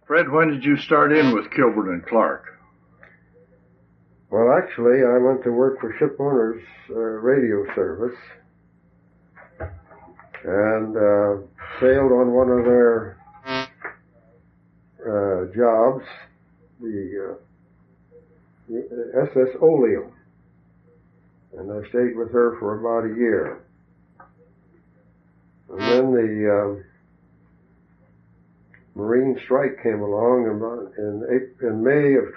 Fred, when did you start in with Kilburn and Clark? Well, actually, I went to work for Ship Owners Radio Service and sailed on one of their jobs, the SS Oleum, and I stayed with her for about a year. And then the Marine strike came along in May of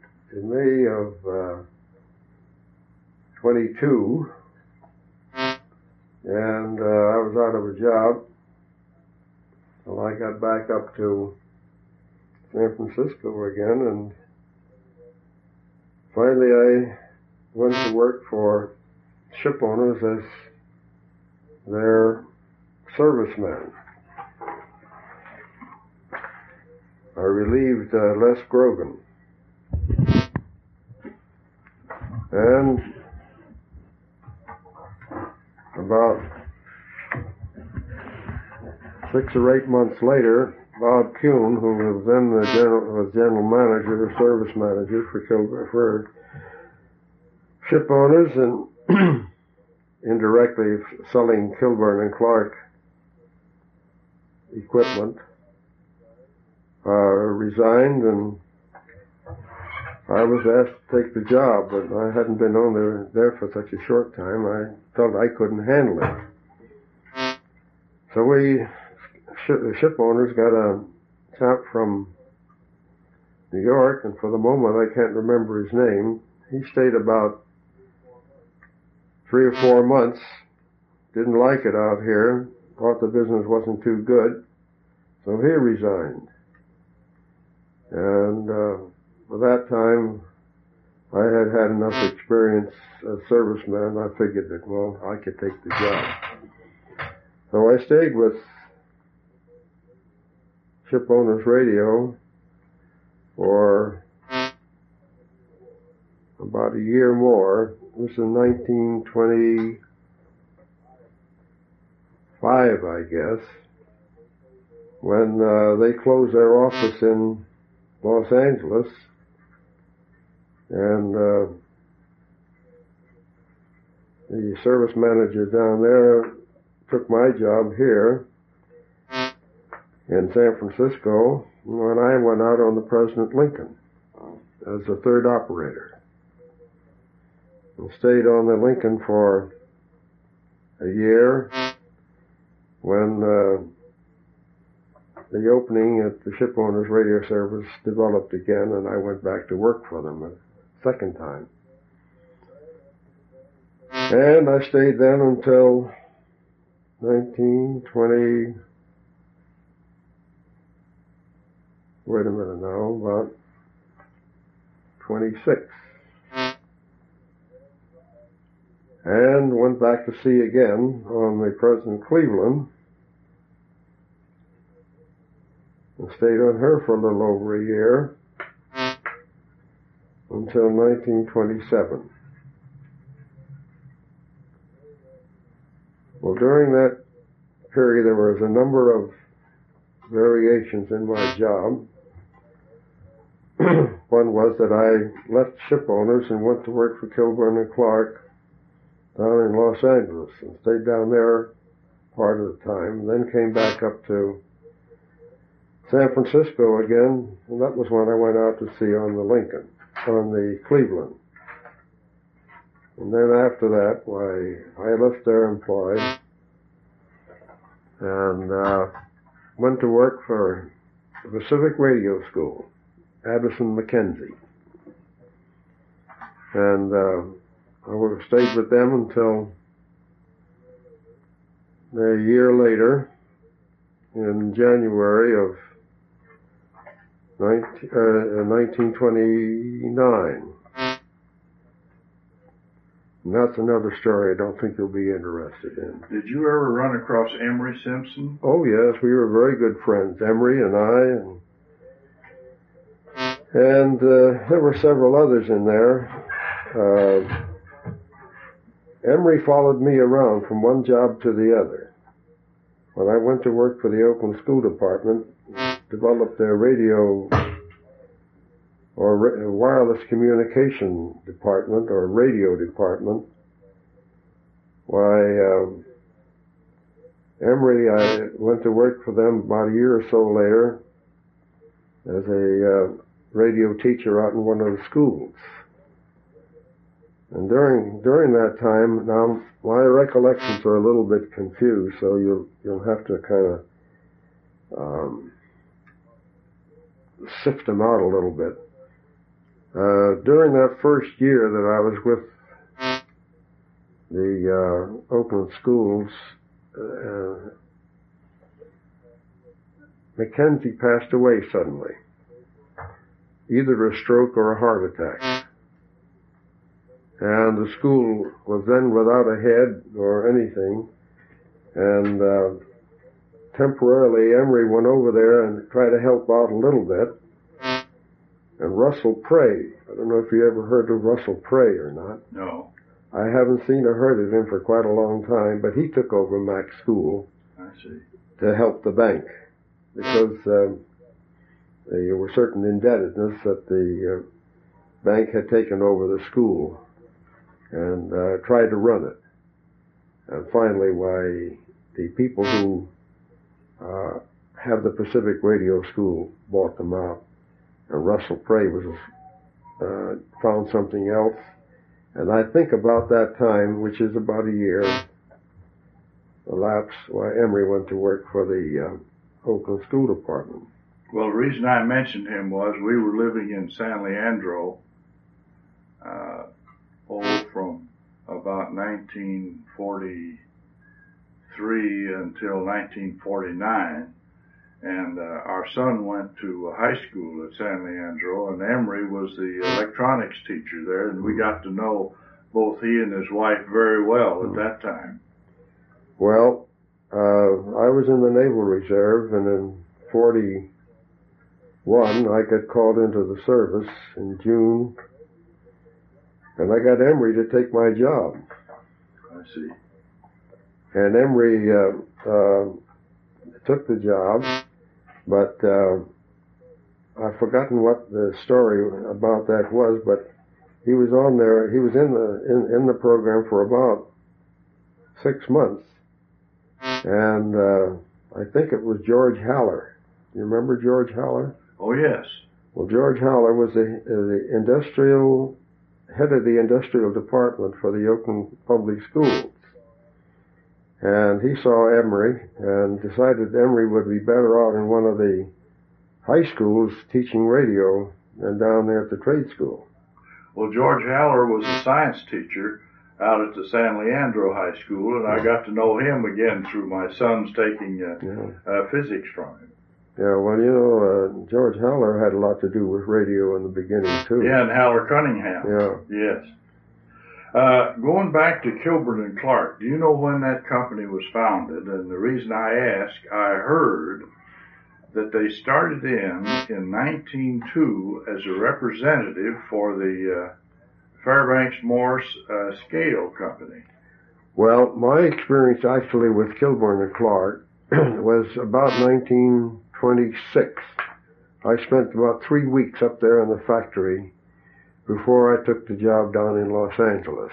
22, and I was out of a job. So I got back up to San Francisco again, and finally I went to work for Ship Owners as their serviceman. I relieved Les Grogan. And about 6 or 8 months later, Bob Kuhn, who was then the general manager, or service manager for Ship Owners, and indirectly selling Kilburn and Clark equipment, resigned, and I was asked to take the job, but I hadn't been on there for such a short time. I felt I couldn't handle it. So the Ship Owners got a chap from New York, and for the moment I can't remember his name. He stayed about 3 or 4 months, didn't like it out here, thought the business wasn't too good, so he resigned. And by that time, I had enough experience as serviceman. I figured that, well, I could take the job. So I stayed with Ship Owners Radio for about a year more. This is 1925, I guess, when they closed their office in Los Angeles, and the service manager down there took my job here in San Francisco when I went out on the President Lincoln as a third operator. And stayed on the Lincoln for a year when the opening at the Ship Owners Radio Service developed again, and I went back to work for them a second time. And I stayed then until 1920, wait a minute now, about 26. And went back to sea again on the President Cleveland, and stayed on her for a little over a year until 1927. Well, during that period, there was a number of variations in my job. One was that I left Ship Owners and went to work for Kilburn and Clark down in Los Angeles, and stayed down there part of the time, and then came back up to San Francisco again, and that was when I went out to sea on the Cleveland. And then after that, I left their employ and went to work for the Pacific Radio School, Addison McKenzie. And I stayed with them until a year later, in January of 1929. And that's another story I don't think you'll be interested in. Did you ever run across Emery Simpson? Oh, yes, we were very good friends, Emery and I, and there were several others in there. Emery followed me around from one job to the other. When I went to work for the Oakland School Department, developed their radio or wireless communication department or radio department. Why, Emory, I went to work for them about a year or so later as a radio teacher out in one of the schools. And during that time, now my recollections are a little bit confused, so you'll have to kind of sift them out a little bit. During that first year that I was with the Oakland schools, Mackenzie passed away suddenly, either a stroke or a heart attack. And the school was then without a head or anything, and temporarily Emory went over there and tried to help out a little bit. And Russell Prey, I don't know if you ever heard of Russell Prey or not. No. I haven't seen or heard of him for quite a long time, but he took over Mac's school. I see. To help the bank, because there were certain indebtedness that the bank had taken over the school and tried to run it. And finally, why the people who have the Pacific Radio School bought them out, and Russell Prey was found something else. And I think about that time, which is about a year elapsed, why Emory went to work for the Oakland School Department. Well, the reason I mentioned him was we were living in San Leandro, from about 1943 until 1949. And our son went to high school at San Leandro, and Emory was the electronics teacher there, and we got to know both he and his wife very well at that time. Well, I was in the Naval Reserve, and in 41 I got called into the service in June, and I got Emory to take my job. I see. And Emory took the job, but I've forgotten what the story about that was, but he was on there, he was in the program for about 6 months. And I think it was George Haller. You remember George Haller? Oh, yes. Well, George Haller was the head of the industrial department for the Oakland Public Schools. And he saw Emory and decided Emory would be better out in one of the high schools teaching radio than down there at the trade school. Well, George Haller was a science teacher out at the San Leandro High School, and I got to know him again through my son's taking physics from him. Yeah, well, you know, George Haller had a lot to do with radio in the beginning, too. Yeah, and Haller Cunningham. Yeah. Yes. Going back to Kilburn and Clark, do you know when that company was founded? And the reason I ask, I heard that they started in 1902 as a representative for the Fairbanks Morse Scale Company. Well, my experience actually with Kilburn and Clark was about 1926. I spent about 3 weeks up there in the factory before I took the job down in Los Angeles.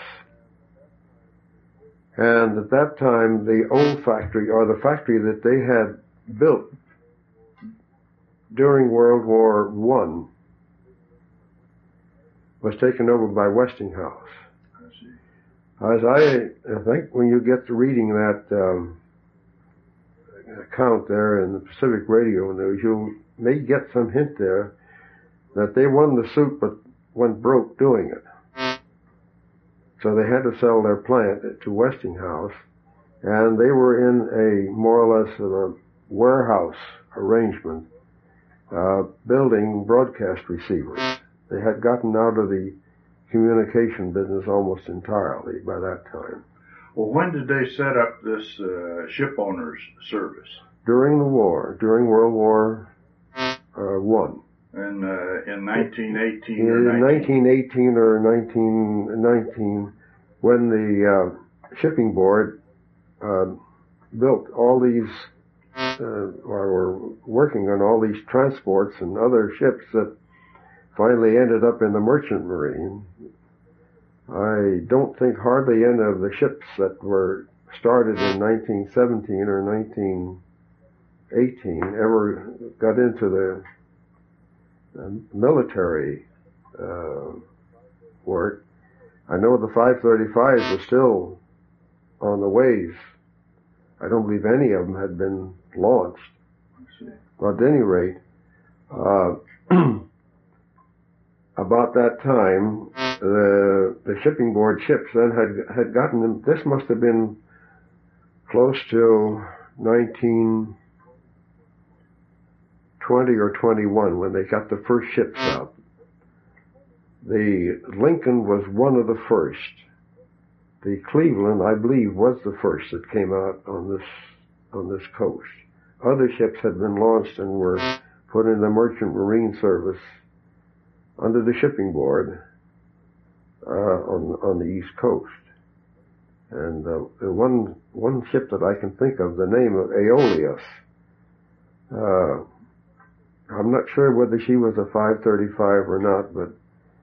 And at that time, the old factory, or the factory that they had built during World War I, was taken over by Westinghouse. I see. As I think when you get to reading that account there in the Pacific Radio News, you may get some hint there that they won the suit but went broke doing it. So they had to sell their plant to Westinghouse, and they were in a more or less of a warehouse arrangement, building broadcast receivers. They had gotten out of the communication business almost entirely by that time. Well, when did they set up this ship owners service? During the war, during World War I. In 1918 In or 1918 or 1919, when the shipping board built all these while we're working on all these transports and other ships that finally ended up in the Merchant Marine, I don't think hardly any of the ships that were started in 1917 or 1918 ever got into the military work. I know the 535s were still on the ways. I don't believe any of them had been launched. But at any rate, about that time, the shipping board ships then had gotten them. This must have been close to 1920 or 21 when they got the first ships out. The Lincoln was one of the first. The Cleveland, I believe, was the first that came out on this coast. Other ships had been launched and were put in the Merchant Marine service under the shipping board on the East Coast. And one ship that I can think of, the name of Aeolus. I'm not sure whether she was a 535 or not, but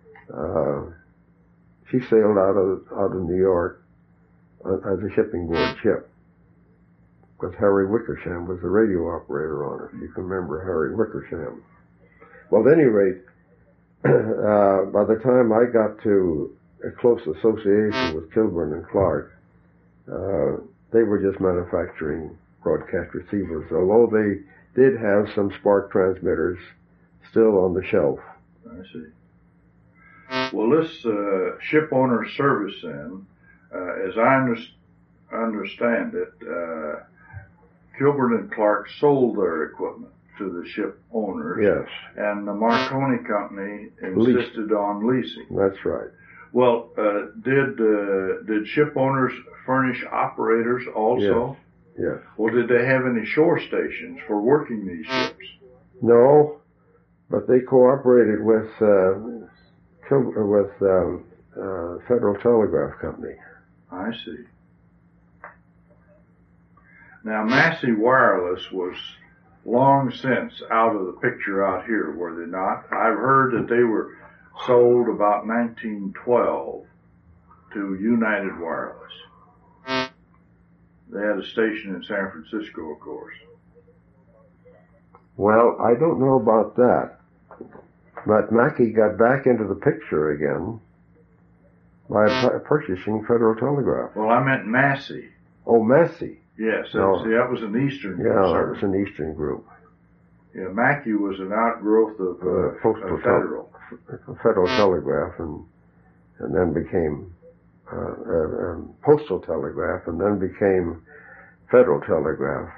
she sailed out of New York as a shipping board ship, because Harry Wickersham was the radio operator on it. You can remember Harry Wickersham. Well, at any rate, by the time I got to a close association with Kilburn and Clark, they were just manufacturing broadcast receivers, although they did have some spark transmitters still on the shelf. I see. Well, this ship owner service then, as I understand it, Kilburn and Clark sold their equipment to the ship owners. Yes. And the Marconi Company insisted on leasing. That's right. Well, did ship owners furnish operators also? Yes. Well, did they have any shore stations for working these ships? No, but they cooperated with Federal Telegraph Company. I see. Now, Massey Wireless was long since out of the picture out here, were they not? I've heard that they were sold about 1912 to United Wireless. They had a station in San Francisco, of course. Well, I don't know about that. But Mackey got back into the picture again by purchasing Federal Telegraph. Well, I meant Massey. Oh, Massey. Yes, see, that was an Eastern concern. Yeah, that was an Eastern group. Yeah, Mackey was an outgrowth of Federal. Federal Telegraph, and then became Postal Telegraph, and then became Federal Telegraph.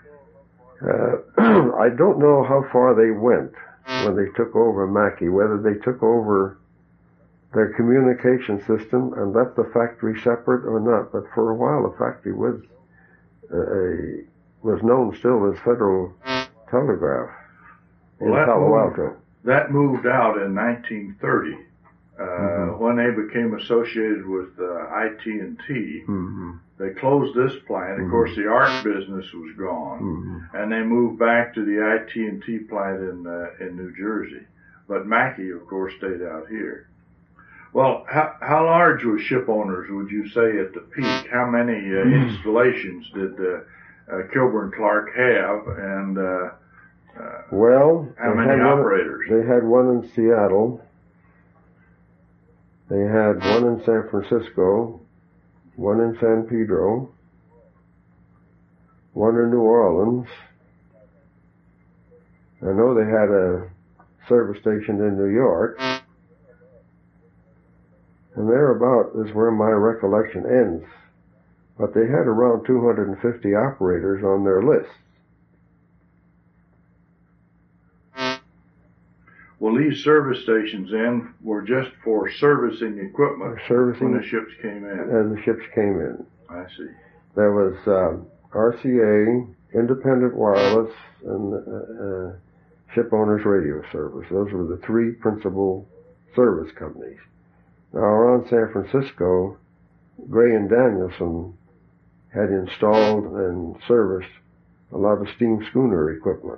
I don't know how far they went when they took over Mackey, whether they took over their communication system and left the factory separate or not. But for a while, the factory was known still as Federal Telegraph in Palo Alto. That moved out in 1930 when they became associated with IT&T. Mm-hmm. They closed this plant. Of course, the art business was gone, and they moved back to the IT&T plant in New Jersey. But Mackey, of course, stayed out here. Well, how large was ship owners, would you say, at the peak? How many installations did Kilburn Clark have, and how many operators? They had one in Seattle. They had one in San Francisco, one in San Pedro, one in New Orleans. I know they had a service station in New York. And thereabout is where my recollection ends. But they had around 250 operators on their list. Well, these service stations then were just for servicing equipment when the ships came in. And the ships came in. I see. There was RCA, Independent Wireless, and Ship Owners Radio Service. Those were the three principal service companies. Now, around San Francisco, Gray and Danielson had installed and serviced a lot of steam schooner equipment.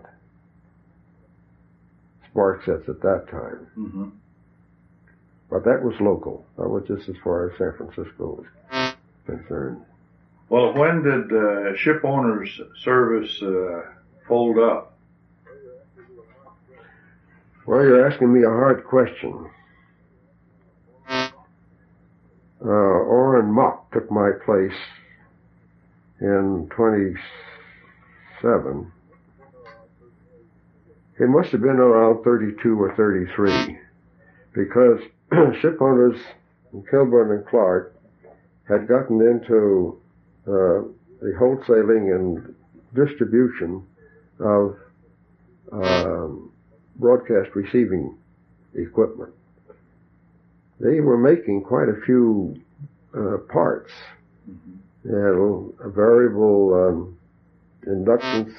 Spark sets at that time. Mm-hmm. But that was local. That was just as far as San Francisco was concerned. Well, when did Ship Owners Service fold up? Well, you're asking me a hard question. Orrin Mock took my place in 27. It must have been around 32 or 33, because Ship Owners in Kilburn and Clark had gotten into the wholesaling and distribution of broadcast receiving equipment. They were making quite a few parts. Mm-hmm. They had a variable inductances,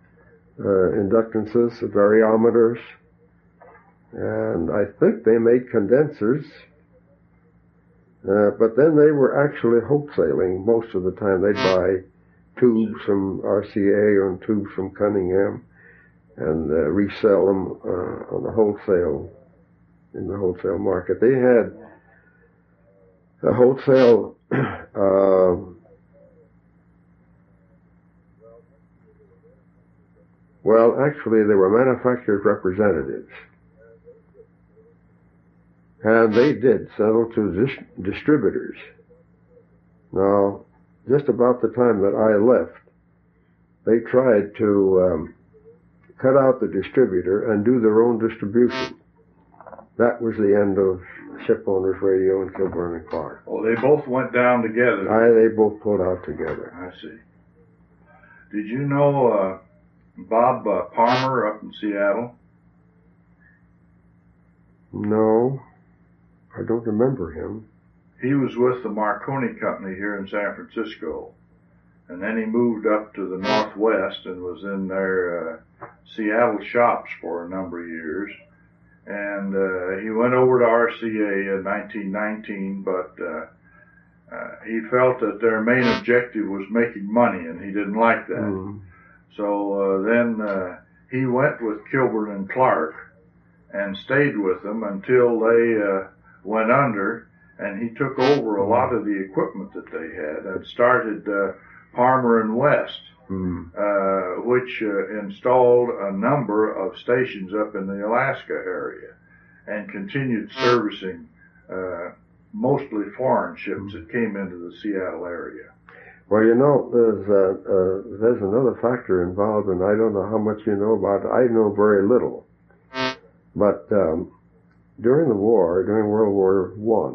variometers, and I think they made condensers. But then they were actually wholesaling most of the time. They'd buy tubes from RCA and tubes from Cunningham and resell them on the wholesale, in the wholesale market. They had a wholesale well, actually, they were manufacturers' representatives. And they did sell to distributors. Now, just about the time that I left, they tried to cut out the distributor and do their own distribution. That was the end of Ship Owners Radio in Kilburn and Clark. Oh, they both went down together. They both pulled out together. I see. Did you know Bob Palmer up in Seattle? No, I don't remember him. He was with the Marconi Company here in San Francisco, and then he moved up to the Northwest and was in their Seattle shops for a number of years. And he went over to RCA in 1919, but he felt that their main objective was making money, and he didn't like that. Mm-hmm. So then he went with Kilburn and Clark and stayed with them until they went under, and he took over a lot of the equipment that they had and started Palmer and West, which installed a number of stations up in the Alaska area and continued servicing mostly foreign ships that came into the Seattle area. Well, you know, there's another factor involved, and I don't know how much you know about it. I know very little. But during the war, during World War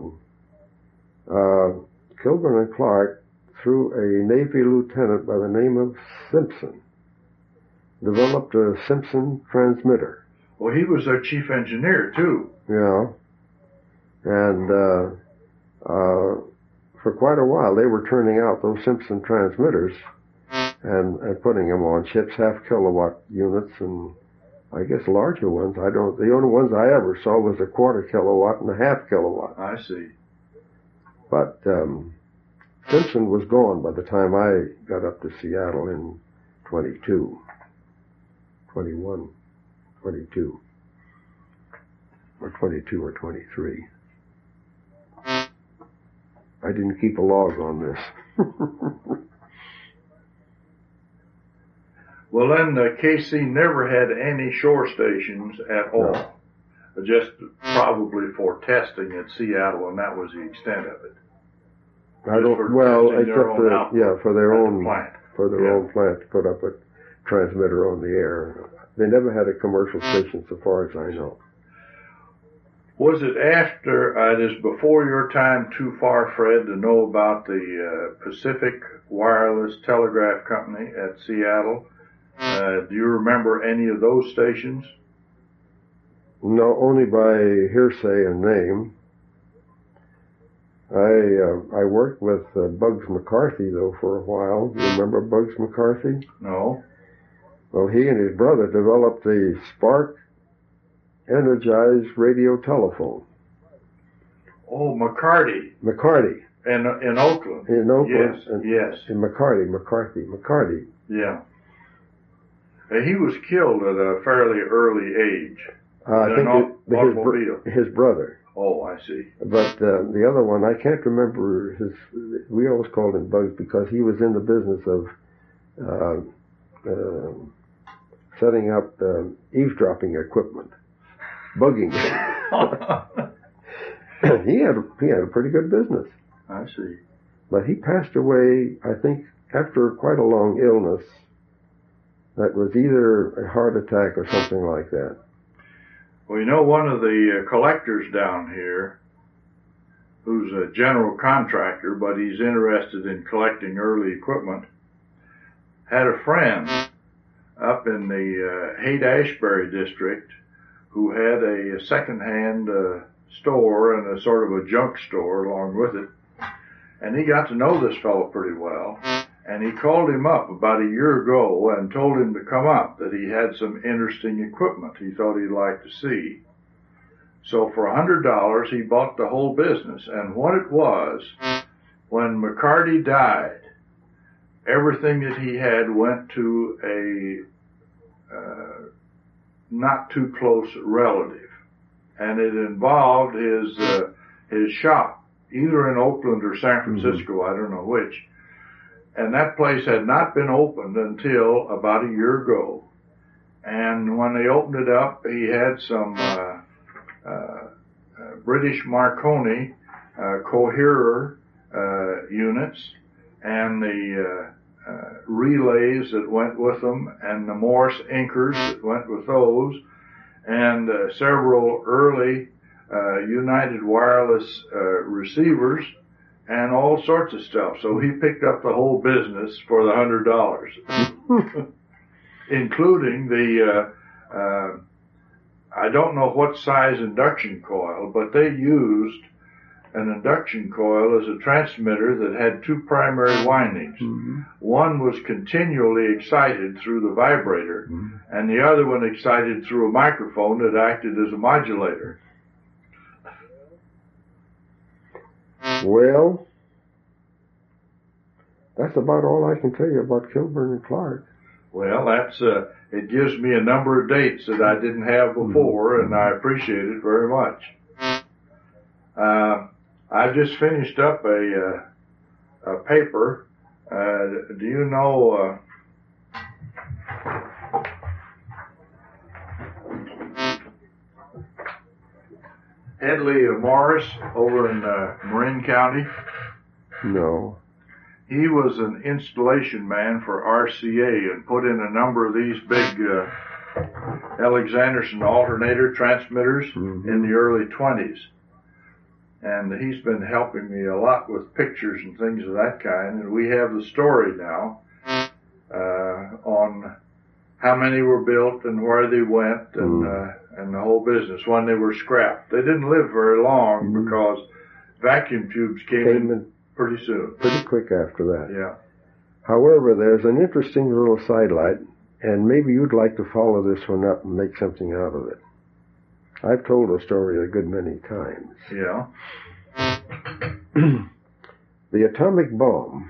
I, Kilburn and Clark, through a Navy lieutenant by the name of Simpson, developed a Simpson transmitter. Well, he was their chief engineer, too. Yeah. And for quite a while, they were turning out those Simpson transmitters and putting them on ships, half-kilowatt units, and I guess larger ones. The only ones I ever saw was a quarter-kilowatt and a half-kilowatt. I see. But Simpson was gone by the time I got up to Seattle in 22, or 22 or 23. I didn't keep a log on this. Well, then KC never had any shore stations at all. No. Just probably for testing at Seattle, and that was the extent of it. I don't. Well, except for their own plant. For their own plant to put up a transmitter on the air. They never had a commercial station, so far as I know. Was it after, it is before your time too far, Fred, to know about the Pacific Wireless Telegraph Company at Seattle? Do you remember any of those stations? No, only by hearsay and name. I worked with Bugs McCarthy, though, for a while. Do you remember Bugs McCarthy? No. Well, he and his brother developed the Spark energized radio telephone. Oh, McCarty. In In Oakland. In Oakland. Yes. In McCarty. Yeah. He was killed at a fairly early age. I think automobile. his brother. Oh, I see. But the other one, I can't remember his. We always called him Bugs because he was in the business of setting up eavesdropping equipment, bugging. He had a pretty good business. I see. But he passed away, I think, after quite a long illness. That was either a heart attack or something like that. Well, you know, one of the collectors down here, who's a general contractor, but he's interested in collecting early equipment, had a friend up in the Haight-Ashbury district who had a second-hand store and a sort of a junk store along with it. And he got to know this fellow pretty well. And he called him up about a year ago and told him to come up, that he had some interesting equipment he thought he'd like to see. So for $100, he bought the whole business. And what it was, when McCarty died, everything that he had went to a not too close relative. And it involved his shop, either in Oakland or San Francisco, I don't know which. And that place had not been opened until about a year ago. And when they opened it up, he had some British Marconi coherer units, and the relays that went with them, and the Morse inkers that went with those, and several early United Wireless receivers, and all sorts of stuff. So he picked up the whole business for the $100, including the, I don't know what size induction coil, but they used an induction coil as a transmitter that had two primary windings. Mm-hmm. One was continually excited through the vibrator, and the other one excited through a microphone that acted as a modulator. Well, that's about all I can tell you about Kilburn and Clark. Well, that's it gives me a number of dates that I didn't have before, and I appreciate it very much. I just finished up a paper. Do you know Hedley Morris over in Marin County? No. He was an installation man for RCA and put in a number of these big Alexanderson alternator transmitters in the early 20s. And he's been helping me a lot with pictures and things of that kind. And we have the story now on how many were built and where they went and the whole business when they were scrapped. They didn't live very long because vacuum tubes came in pretty soon. Pretty quick after that. Yeah. However, there's an interesting little sidelight, and maybe you'd like to follow this one up and make something out of it. I've told the story a good many times. Yeah. The atomic bomb,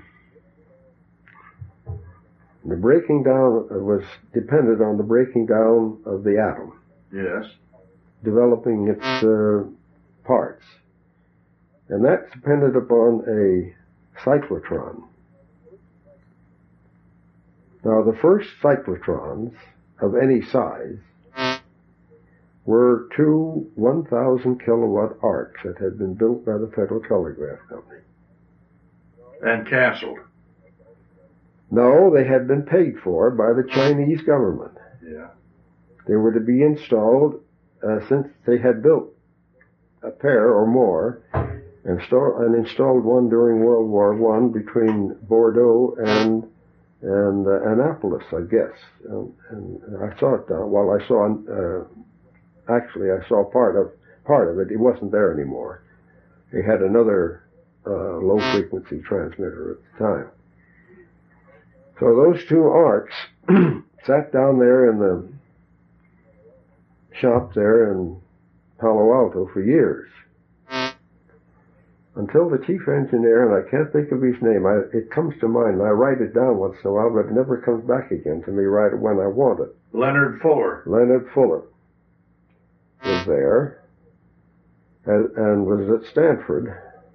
the breaking down was dependent on the breaking down of the atom. Yes. Developing its parts. And that's depended upon a cyclotron. Now, the first cyclotrons of any size were two 1,000 kilowatt arcs that had been built by the Federal Telegraph Company. And canceled. No, they had been paid for by the Chinese government. Yeah. They were to be installed since they had built a pair or more and installed one during World War I between Bordeaux and Annapolis, I guess. And I saw it. I saw part of it. It wasn't there anymore. They had another low frequency transmitter at the time. So those two arcs sat down there in the shop there in Palo Alto for years. until the chief engineer, and I can't think of his name, it comes to mind, and I write it down once in a while, but it never comes back again to me right when I want it. Leonard Fuller. Leonard Fuller was there, and was at Stanford,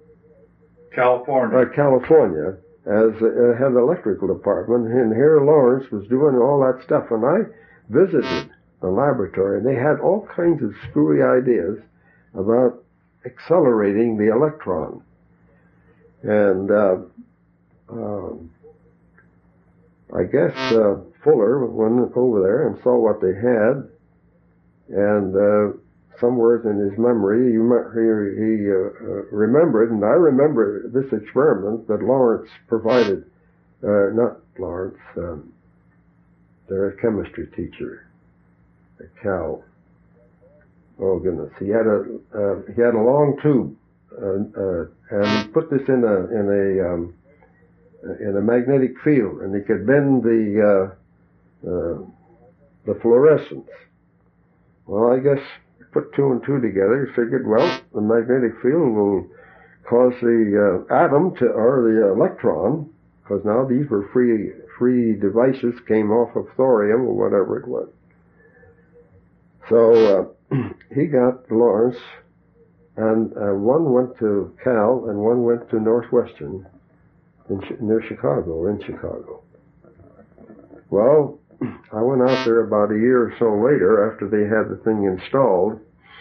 California, as head of the electrical department, and here Lawrence was doing all that stuff, and I visited the laboratory, and they had all kinds of screwy ideas about accelerating the electron. And I guess Fuller went over there and saw what they had, and somewhere in his memory he remembered, and I remember this experiment that Lawrence provided, not Lawrence, their chemistry teacher, Cal. Oh goodness, he had a long tube, and he put this in a magnetic field, and he could bend the fluorescence. Well, I guess put two and two together. He figured, well, the magnetic field will cause the atom or the electron, because now these were free devices, came off of thorium or whatever it was. So he got Lawrence, and one went to Cal and one went to Northwestern near Chicago, in Chicago. Well, I went out there about a year or so later after they had the thing installed,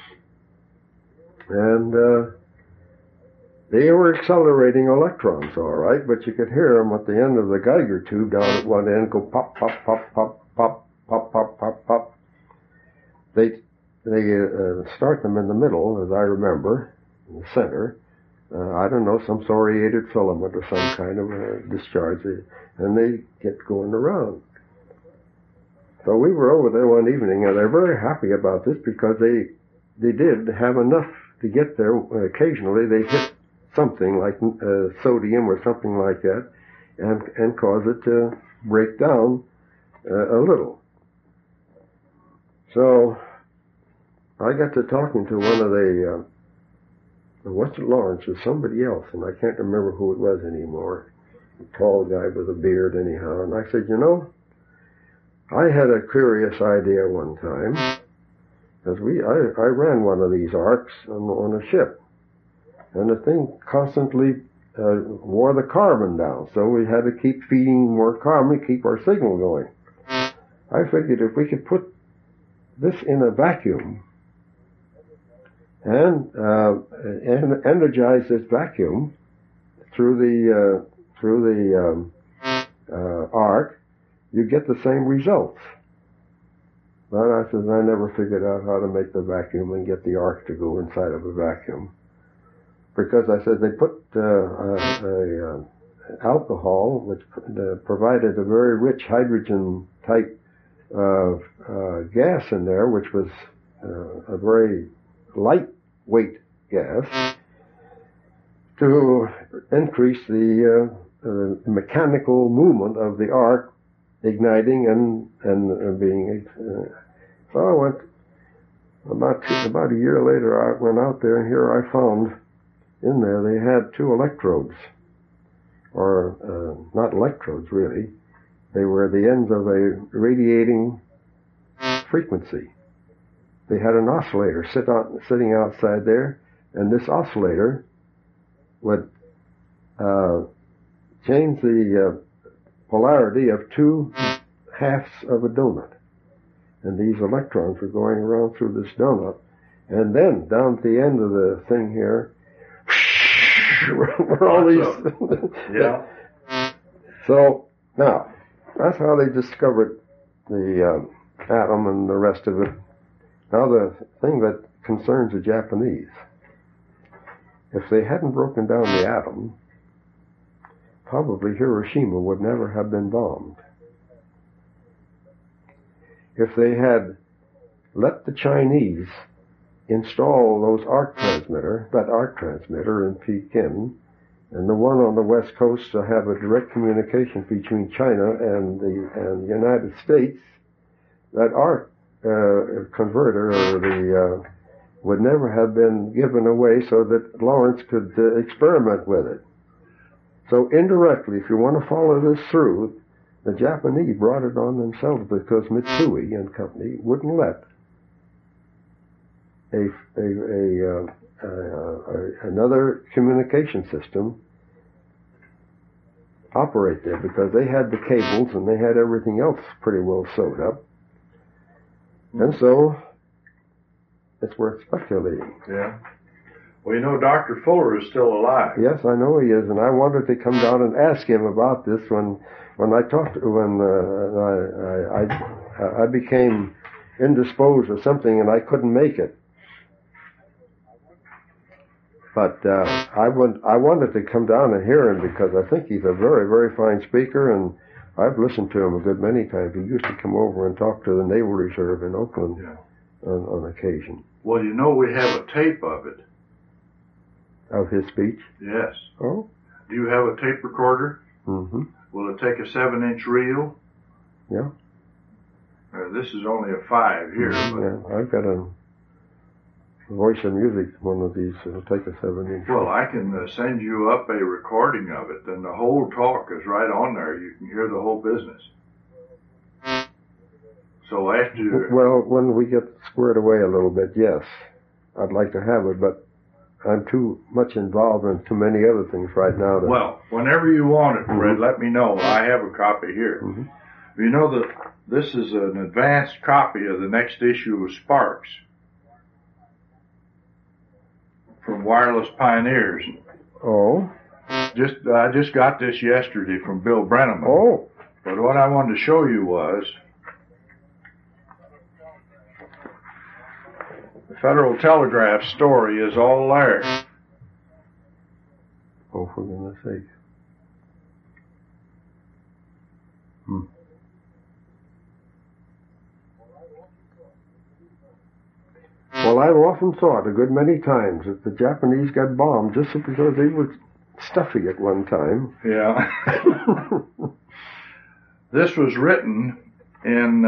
and they were accelerating electrons all right, but you could hear them at the end of the Geiger tube down at one end go pop, pop, pop, pop, pop, pop, pop, pop, pop. They start them in the middle, as I remember, in the center. I don't know, some thoriated filament or some kind of discharge, and they get going around. So we were over there one evening, and they're very happy about this because they did have enough to get there. Occasionally they hit something like sodium or something like that, and cause it to break down a little. So I got to talking to one of the, it wasn't Lawrence, it was somebody else, and I can't remember who it was anymore. A tall guy with a beard anyhow. And I said, you know, I had a curious idea one time, because I ran one of these arcs on a ship, and the thing constantly wore the carbon down, so we had to keep feeding more carbon to keep our signal going. I figured if we could put this in a vacuum and energize this vacuum through the arc, you get the same results. But I said, I never figured out how to make the vacuum and get the arc to go inside of a vacuum. Because I said they put alcohol, which provided a very rich hydrogen type gas in there, which was a very lightweight gas, to increase the mechanical movement of the arc, igniting and being. So I went about a year later. I went out there, and here I found in there they had two electrodes, or not electrodes really. They were the ends of a radiating frequency. They had an oscillator sitting outside there, and this oscillator would change the polarity of two halves of a donut. And these electrons were going around through this donut. And then down at the end of the thing here, were all these. Yeah. So, now, that's how they discovered the atom and the rest of it. Now the thing that concerns the Japanese, if they hadn't broken down the atom, probably Hiroshima would never have been bombed. If they had let the Chinese install that arc transmitter in Peking, and the one on the west coast to have a direct communication between China and the United States, that arc converter, or would never have been given away so that Lawrence could experiment with it. So indirectly, if you want to follow this through, the Japanese brought it on themselves because Mitsui and company wouldn't let another communication system operate there, because they had the cables and they had everything else pretty well sewed up. And so it's worth speculating. Yeah. Well, you know, Dr. Fuller is still alive. Yes, I know he is, and I wanted to come down and ask him about this when I became indisposed or something and I couldn't make it. But I wanted to come down and hear him because I think he's a very, very fine speaker, and I've listened to him a good many times. He used to come over and talk to the Naval Reserve in Oakland on occasion. Well, you know, we have a tape of it. Of his speech? Yes. Oh? Do you have a tape recorder? Mm-hmm. Will it take a 7-inch reel? Yeah. This is only a 5 here. Mm-hmm. But yeah, I've got a Voice of Music, one of these. It'll take a 7-inch. Well, I can send you up a recording of it, and the whole talk is right on there. You can hear the whole business. So after... Well, when we get squared away a little bit, yes. I'd like to have it, but I'm too much involved in too many other things right now. Well, whenever you want it, Fred, let me know. I have a copy here. Mm-hmm. You know that this is an advanced copy of the next issue of Sparks from Wireless Pioneers. Oh. I just got this yesterday from Bill Brenneman. Oh. But what I wanted to show you was the Federal Telegraph story is all there. Oh, for goodness sake. Well, I've often thought a good many times that the Japanese got bombed just because they were stuffy at one time. Yeah. This was written in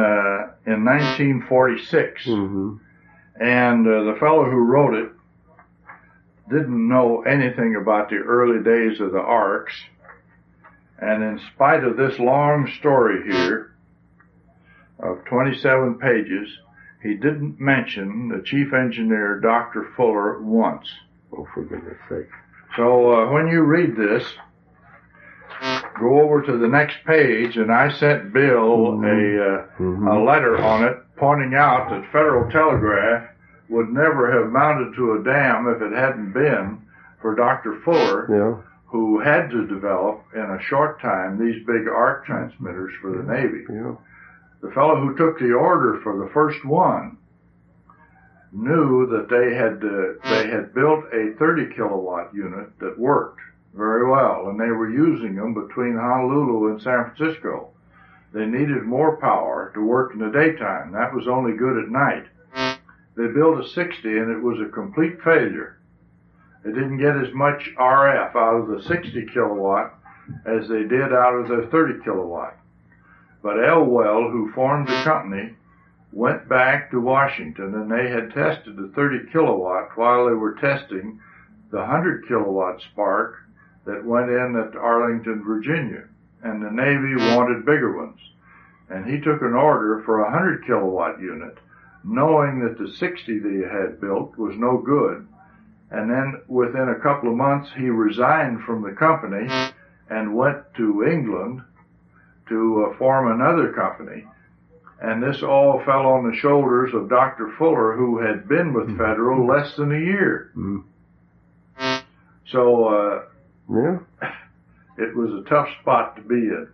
1946. Mm-hmm. And the fellow who wrote it didn't know anything about the early days of the ARCs. And in spite of this long story here of 27 pages, he didn't mention the chief engineer, Dr. Fuller, once. Oh, for goodness sake. So when you read this, go over to the next page, and I sent Bill a letter on it pointing out that Federal Telegraph would never have mounted to a dam if it hadn't been for Dr. Fuller, who had to develop in a short time these big ARC transmitters for the Navy. Yeah. The fellow who took the order for the first one knew that they had built a 30 kilowatt unit that worked very well, and they were using them between Honolulu and San Francisco. They needed more power to work in the daytime. That was only good at night. They built a 60, and it was a complete failure. They didn't get as much RF out of the 60 kilowatt as they did out of the 30 kilowatt. But Elwell, who formed the company, went back to Washington, and they had tested the 30 kilowatt while they were testing the 100 kilowatt spark that went in at Arlington, Virginia. And the Navy wanted bigger ones. And he took an order for a 100 kilowatt unit, knowing that the 60 they had built was no good. And then within a couple of months, he resigned from the company and went to England to form another company. And this all fell on the shoulders of Dr. Fuller, who had been with Federal less than a year. So, it was a tough spot to be in.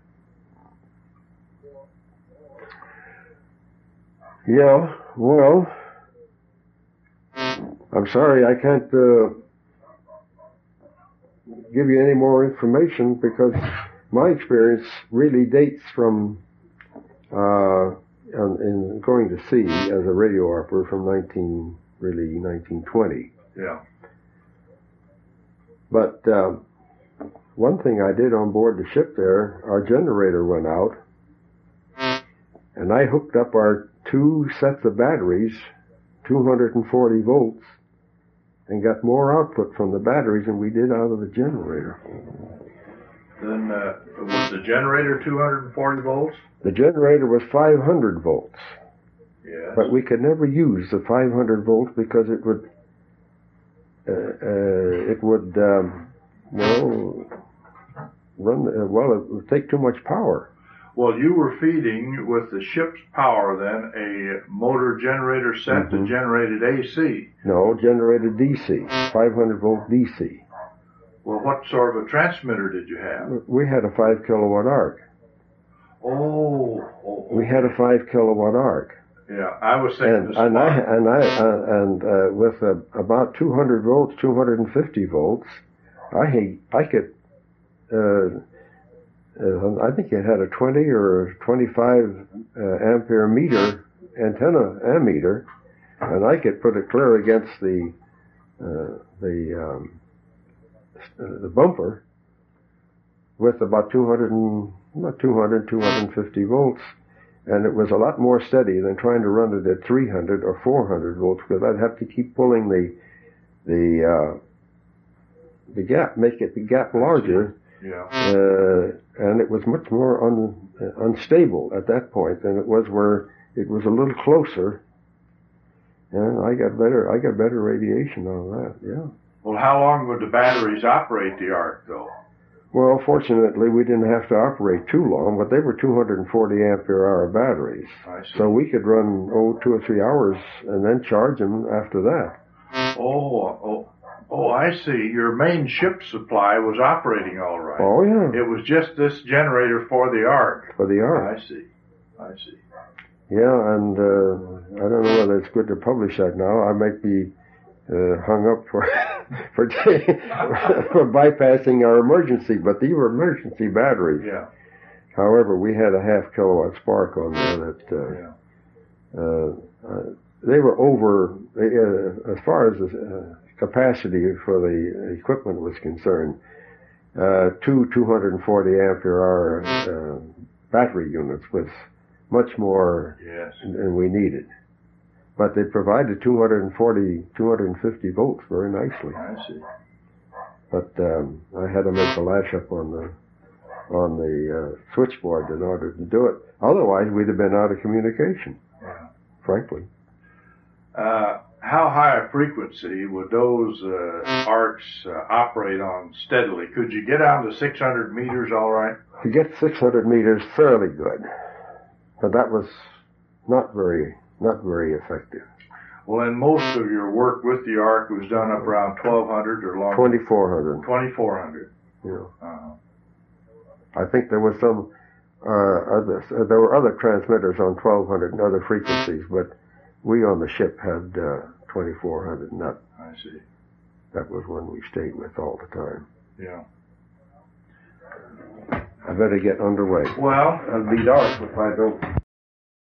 Yeah, well, I'm sorry I can't give you any more information because my experience really dates from in going to sea as a radio operator from 1920. Yeah. But one thing I did on board the ship there, our generator went out, and I hooked up our 2 sets of batteries 240 volts and got more output from the batteries than we did out of the generator. Then was the generator 240 volts? The generator was 500 volts. Yes. But we could never use the 500 volts because it would it would take too much power. Well, you were feeding with the ship's power then a motor generator set that generated AC. No, generated DC, 500 volt DC. Well, what sort of a transmitter did you have? We had a 5 kilowatt arc. Oh. We had a 5 kilowatt arc. Yeah, I was thinking with about 200 volts, 250 volts, I could. I think it had a 20 or 25 ampere meter antenna ammeter, and I could put it clear against the bumper with about 250 volts, and it was a lot more steady than trying to run it at 300 or 400 volts, because I'd have to keep pulling the gap, make the gap larger. Yeah. And it was much more unstable at that point than it was where it was a little closer. And I got better radiation out of that, yeah. Well, how long would the batteries operate the arc, though? Well, fortunately, we didn't have to operate too long, but they were 240 ampere hour batteries. I see. So we could run, 2 or 3 hours and then charge them after that. Oh, I see. Your main ship supply was operating all right. Oh, yeah. It was just this generator for the arc. For the arc. I see. Yeah, and I don't know whether it's good to publish that now. I might be hung up for for bypassing our emergency, but these were emergency batteries. Yeah. However, we had a half kilowatt spark on there that they were over as far as the capacity for the equipment was concerned. 240 ampere hour battery units was much more than we needed. But they provided 250 volts very nicely. I see. But I had to make a lash up on the switchboard in order to do it. Otherwise, we'd have been out of communication, frankly. How high a frequency would those arcs operate on steadily? Could you get down to 600 meters all right? To get 600 meters, fairly good. But that was not very effective. Well, and most of your work with the arc was done up around 1200 or longer? 2400. 2400. Yeah. I think there was some there were other transmitters on 1200 and other frequencies, but we on the ship had 2400, and I see. That was one we stayed with all the time. Yeah. I better get underway. Well, I'll be dark if I don't